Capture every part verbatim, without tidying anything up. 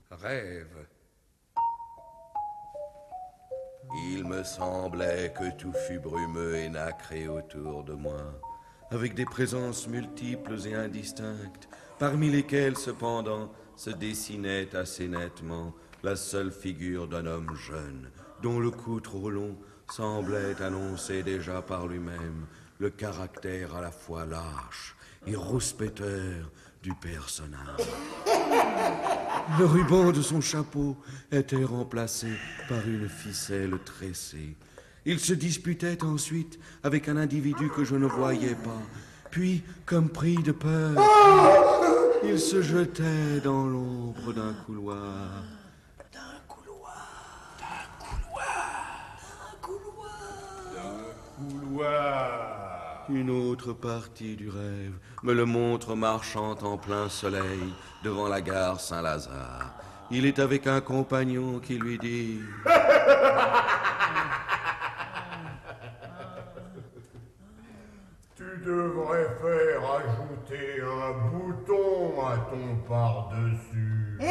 Rêve. Il me semblait que tout fut brumeux et nacré autour de moi, avec des présences multiples et indistinctes, parmi lesquelles, cependant, se dessinait assez nettement la seule figure d'un homme jeune, dont le cou trop long semblait annoncer déjà par lui-même le caractère à la fois lâche et rouspéteur du personnage. Le ruban de son chapeau était remplacé par une ficelle tressée. Il se disputait ensuite avec un individu que je ne voyais pas. Puis, comme pris de peur, il se jetait dans l'ombre d'un couloir. D'un couloir. D'un couloir. D'un couloir. D'un couloir. Une autre partie du rêve me le montre marchant en plein soleil devant la gare Saint-Lazare. Il est avec un compagnon qui lui dit... Tu devrais faire ajouter un bouton à ton par-dessus.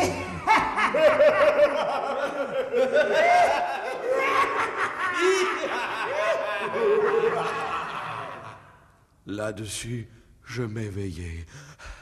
Là-dessus, je m'éveillai.